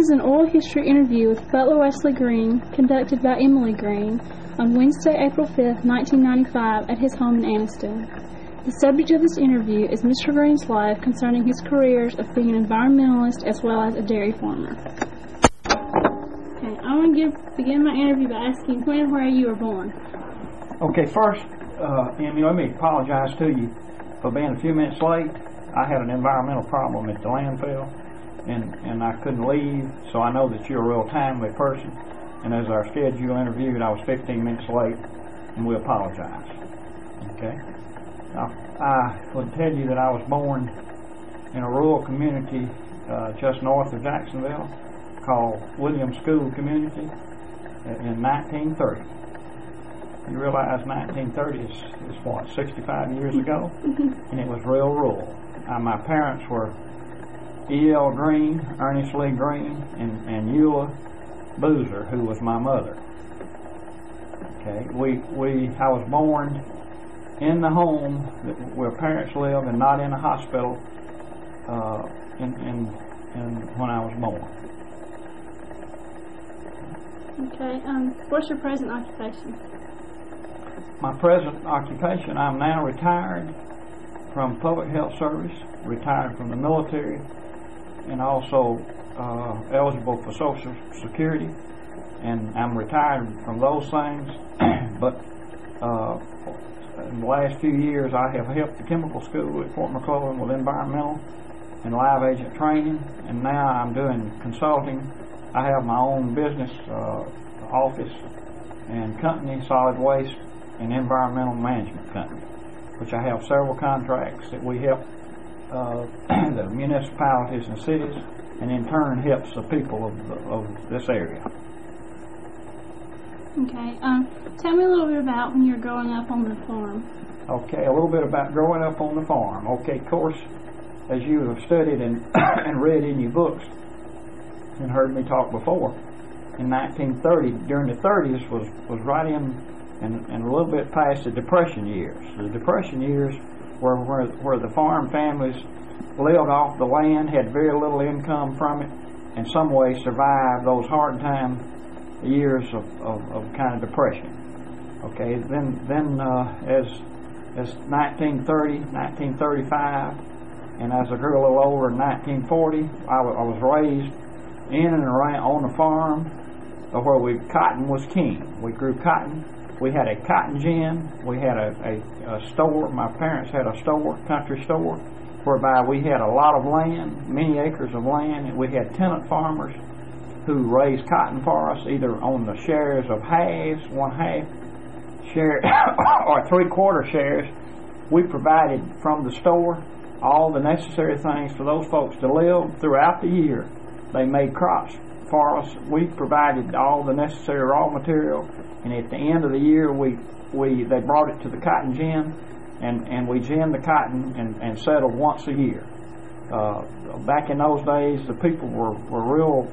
is an oral history interview with Butler Wesley Green, conducted by Emily Green, on Wednesday, April 5, 1995, at his home in Anniston. The subject of this interview is Mr. Green's life concerning his careers of being an environmentalist as well as a dairy farmer. Okay, I want to begin my interview by asking when and where you were born. Okay, first, Emmy, let me apologize to you for being a few minutes late. I had an environmental problem at the landfill, and I couldn't leave, so I know that you're a real timely person. And as our scheduled interviewed, I was 15 minutes late, and we apologize. Okay? Now, I would tell you that I was born in a rural community just north of Jacksonville called Williams School Community in 1930. You realize 1930 is what, 65 years ago? And it was real rural. My parents were E.L. Green, Ernest Lee Green, and Eula Boozer, who was my mother. Okay, I was born in the home where parents lived and not in a hospital when I was born. Okay, what's your present occupation? My present occupation, I'm now retired from public health service, retired from the military, and also eligible for Social Security, and I'm retired from those things. But in the last few years, I have helped the chemical school at Fort McClellan with environmental and live agent training, and now I'm doing consulting. I have my own business office and company, Solid Waste and Environmental Management Company, which I have several contracts that we help the municipalities and cities, and in turn helps the people of this area. Okay, tell me a little bit about when you were growing up on the farm. Okay, a little bit about growing up on the farm. Okay, of course, as you have studied and read in your books and heard me talk before, in 1930, during the 30s was right in and a little bit past the Depression years. The Depression years were where the farm families lived off the land, had very little income from it, and some way survived those hard time years of kind of depression. Okay, then as 1930, 1935, and as I grew a little older in 1940, I was raised in and around on a farm where cotton was king. We grew cotton. We had a cotton gin. We had a store. My parents had a store, country store, whereby we had a lot of land, many acres of land, and we had tenant farmers who raised cotton for us, either on the shares of halves, 1/2 share, or 3/4 shares. We provided from the store all the necessary things for those folks to live throughout the year. They made crops for us. We provided all the necessary raw material, and at the end of the year, they brought it to the cotton gin, and we ginned the cotton and settled once a year. Back in those days, the people were real,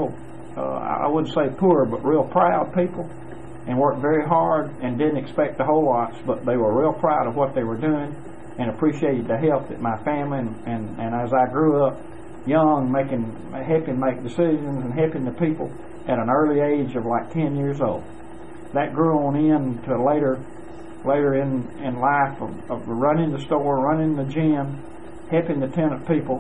I wouldn't say poor, but real proud people, and worked very hard and didn't expect a whole lot, but they were real proud of what they were doing and appreciated the help that my family and as I grew up young, helping make decisions and helping the people at an early age of like 10 years old. That grew on into later in life of running the store, running the gym, helping the tenant people,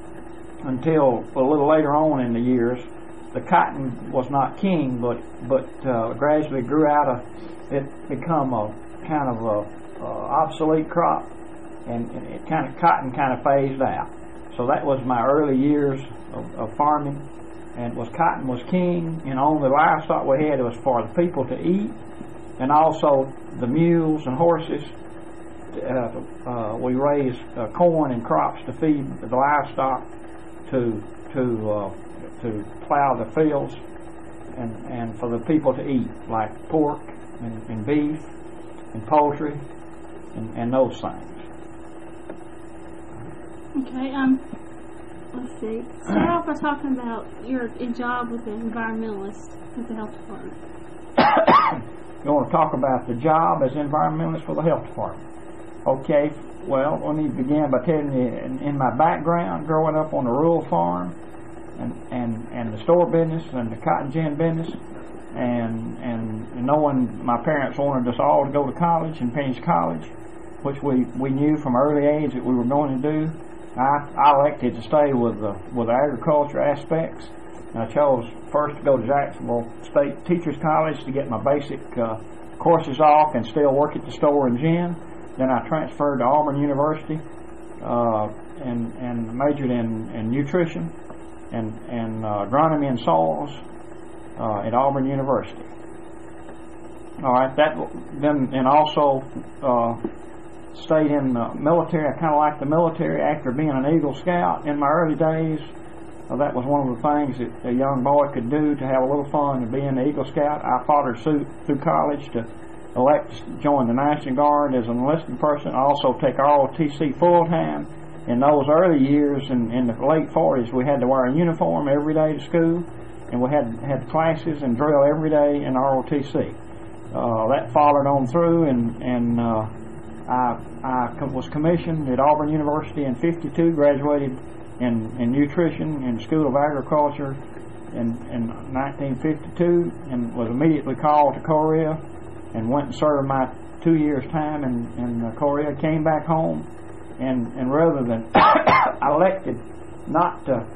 until a little later on in the years, the cotton was not king, but gradually grew out of it, become a kind of a obsolete crop, and cotton kind of phased out. So that was my early years of farming, and cotton was king, and on the livestock we had, it was for the people to eat, and also the mules and horses. We raised corn and crops to feed the livestock, to plow the fields, and for the people to eat, like pork and beef and poultry and those things. Okay, let's see. Start off by talking about your job with the environmentalist with the health department. You want to talk about the job as environmentalist for the health department? Okay, well, let me begin by telling you, in my background, growing up on a rural farm, and the store business and the cotton gin business, and knowing my parents wanted us all to go to college and finish college, which we knew from early age that we were going to do. I elected to stay with the agriculture aspects. And I chose first to go to Jacksonville State Teachers College to get my basic courses off and still work at the store in gin. Then I transferred to Auburn University and majored in nutrition and agronomy and soils at Auburn University. All right, and also stayed in the military. I kind of liked the military after being an Eagle Scout in my early days. That was one of the things that a young boy could do to have a little fun and be an Eagle Scout. I followed suit through college to elect to join the National Guard as an enlisted person. I also take ROTC full time. In those early years, in the late 40s, we had to wear a uniform every day to school, and we had classes and drill every day in ROTC. That followed on through, and I was commissioned at Auburn University in '52, graduated in nutrition in School of Agriculture in 1952, and was immediately called to Korea and went and served my 2 years time in Korea, came back home, and rather than I elected not to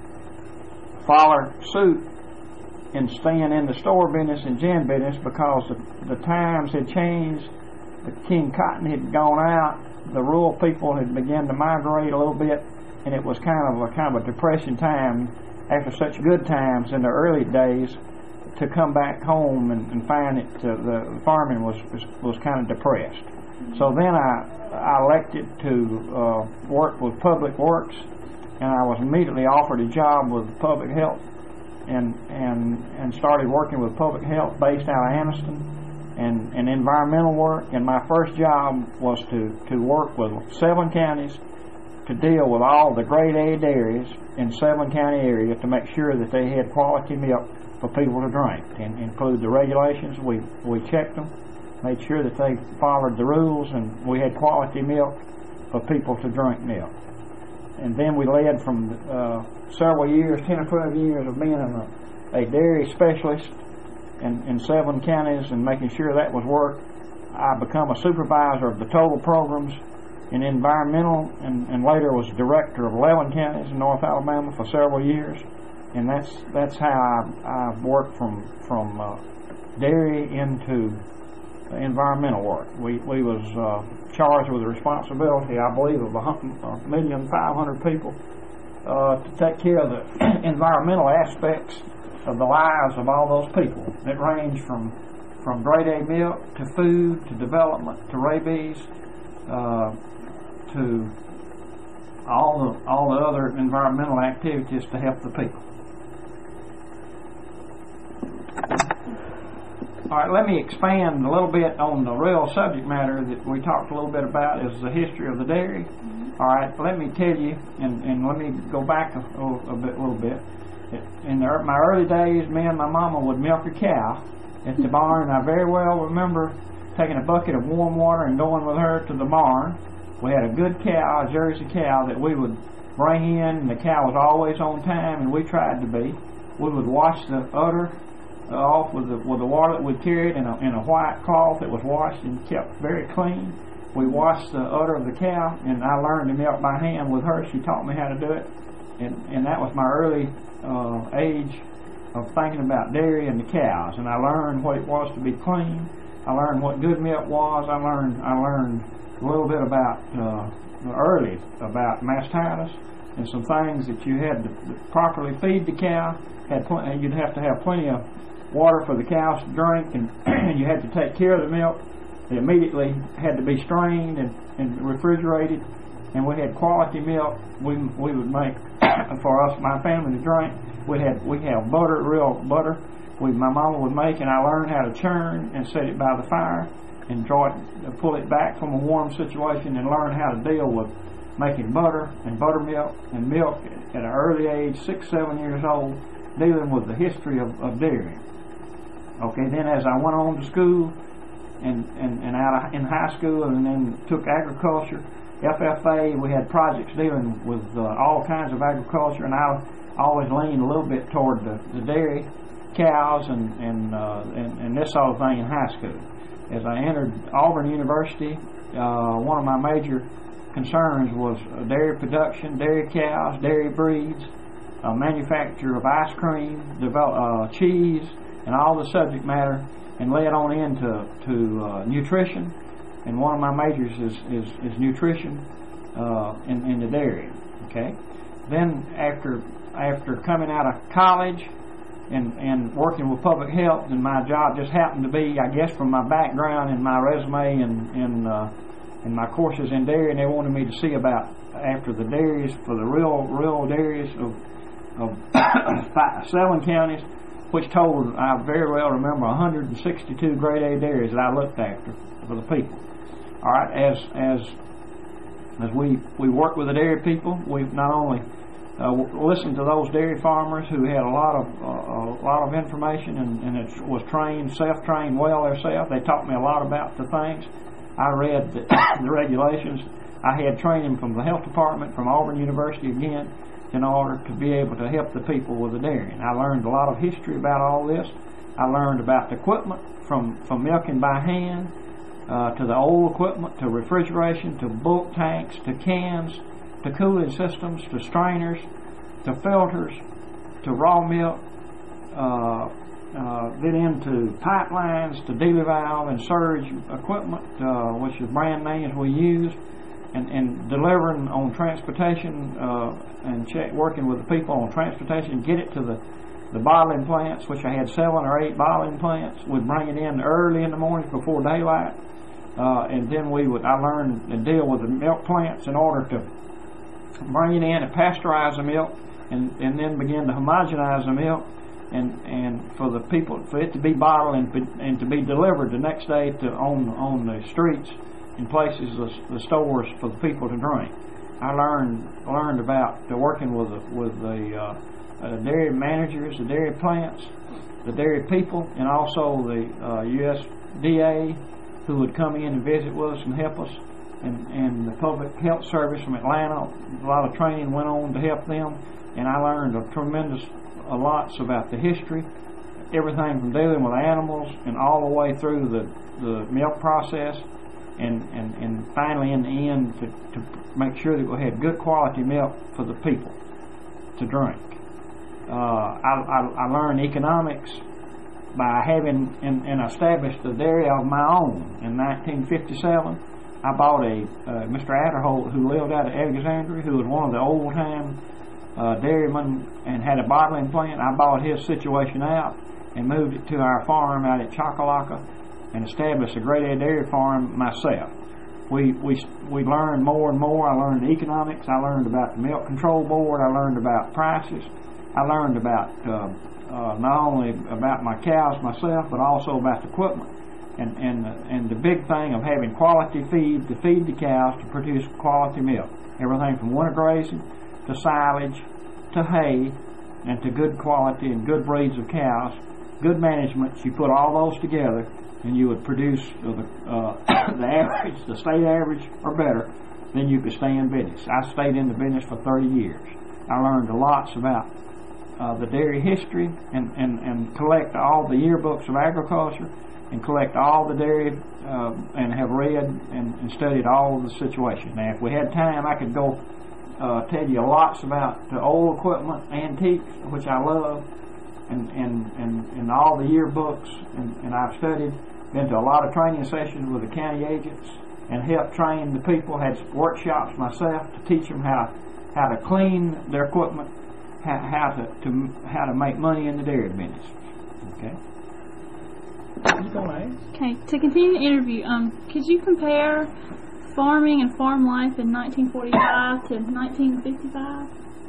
follow suit in staying in the store business and gin business because the times had changed. The King Cotton had gone out, the rural people had begun to migrate a little bit, and it was kind of a depressing time after such good times in the early days to come back home and find that the farming was kind of depressed. So then I elected to work with Public Works, and I was immediately offered a job with Public Health and started working with Public Health based out of Anniston. And environmental work, and my first job was to work with 7 counties to deal with all the grade A dairies in 7 county area to make sure that they had quality milk for people to drink, and include the regulations. We checked them, made sure that they followed the rules, and we had quality milk for people to drink milk. And then we led from several years, 10 or 12 years of being a dairy specialist in 7 counties and making sure that was worked. I become a supervisor of the total programs in environmental, and later was director of 11 counties in North Alabama for several years. And that's how I worked from dairy into environmental work. We was charged with the responsibility, I believe, of 1,500,000 people to take care of the environmental aspects of the lives of all those people. It ranged from grade A milk to food to development to rabies to all the other environmental activities to help the people. All right, let me expand a little bit on the real subject matter that we talked a little bit about, is the history of the dairy. All right, let me tell you, and let me go back a little bit. In my early days, me and my mama would milk a cow at the barn. I very well remember taking a bucket of warm water and going with her to the barn. We had a good cow, a Jersey cow, that we would bring in, and the cow was always on time, and we tried to be. We would wash the udder off with the water that we carried in a white cloth that was washed and kept very clean. We washed the udder of the cow, and I learned to milk by hand with her. She taught me how to do it, and that was my early age of thinking about dairy and the cows. And I learned what it was to be clean. I learned what good milk was. I learned a little bit about early about mastitis and some things that you had to properly feed the cow. You'd have to have plenty of water for the cows to drink, and you had to take care of the milk. It immediately had to be strained and refrigerated, and we had quality milk. We would make for us, my family, to drink. We have butter, real butter. My mama would make, and I learned how to churn and set it by the fire and pull it back from a warm situation, and learn how to deal with making butter and buttermilk and milk at an early age, 6, 7 years old, dealing with the history of dairy. Okay, then as I went on to school and out in high school, and then took agriculture, FFA, we had projects dealing with all kinds of agriculture, and I always leaned a little bit toward the dairy, cows, and this sort of thing in high school. As I entered Auburn University, one of my major concerns was dairy production, dairy cows, dairy breeds, manufacture of ice cream, cheese, and all the subject matter, and led on into nutrition. And one of my majors is nutrition in the dairy. Okay. Then after coming out of college and working with public health, and my job just happened to be, I guess, from my background and my resume and my courses in dairy, and they wanted me to see about after the dairies for the real dairies of 7 counties, which totaled, I very well remember, 162 grade A dairies that I looked after for the people. All right, as we work with the dairy people, we've not only listened to those dairy farmers who had a lot of information and it was self-trained well themselves. They taught me a lot about the things. I read the regulations. I had training from the health department, from Auburn University again, in order to be able to help the people with the dairy. And I learned a lot of history about all this. I learned about the equipment from milking by hand to the old equipment, to refrigeration, to bulk tanks, to cans, to cooling systems, to strainers, to filters, to raw milk, then into pipelines, to Dealey valve and surge equipment, which is brand names we use, and delivering on transportation and working with the people on transportation, get it to the bottling plants, which I had 7 or 8 bottling plants. We'd bring it in early in the morning before daylight, and then I learned to deal with the milk plants in order to bring it in and pasteurize the milk, and then begin to homogenize the milk, and for it to be bottled and to be delivered the next day on the streets and places, the stores for the people to drink. I learned about working with the dairy managers, the dairy plants, the dairy people, and also the USDA, who would come in and visit with us and help us, and the public health service from Atlanta. A lot of training went on to help them, and I learned a lots about the history, everything from dealing with animals and all the way through the milk process, and finally in the end to make sure that we had good quality milk for the people to drink. I learned economics by having and established a dairy of my own. In 1957, I bought Mr. Adderholt, who lived out of Alexandria, who was one of the old-time dairymen and had a bottling plant. I bought his situation out and moved it to our farm out at Chocolaca and established a grade A dairy farm myself. We learned more and more. I learned economics. I learned about the Milk Control Board. I learned about prices. I learned about not only about my cows myself, but also about the equipment and the big thing of having quality feed to feed the cows to produce quality milk. Everything from winter grazing to silage to hay and to good quality and good breeds of cows. Good management. You put all those together, and you would produce the average, the state average, or better. Then you could stay in business. I stayed in the business for 30 years. I learned lots about the dairy history and collect all the yearbooks of agriculture and collect all the dairy and have read and studied all of the situations. Now, if we had time, I could go tell you lots about the old equipment, antiques, which I love, and all the yearbooks, and I've studied, been to a lot of training sessions with the county agents and helped train the people, had workshops myself to teach them how to clean their equipment, how to make money in the dairy business. Okay. Okay, to continue the interview, could you compare farming and farm life in 1945 to 1955?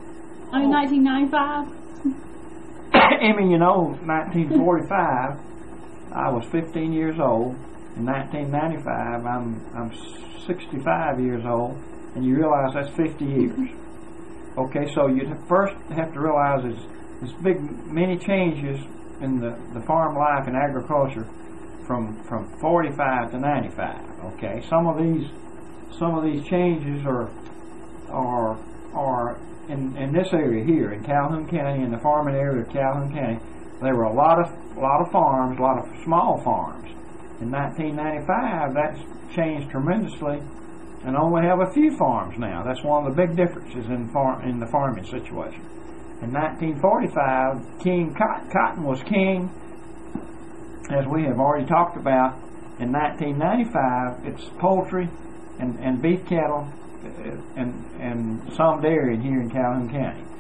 1995? I mean, 1945, I was 15 years old. In 1995, I'm 65 years old, and you realize that's 50 years. Okay, so you first have to realize there's many changes in the farm life and agriculture from 45 to 95. Okay, some of these changes are in this area here in Calhoun County, in the farming area of Calhoun County, there were a lot of farms, a lot of small farms. In 1995, that's changed tremendously, and only have a few farms now. That's one of the big differences in the farming situation. In 1945, cotton was king, as we have already talked about. In 1995, it's poultry and beef cattle and some dairy here in Calhoun County.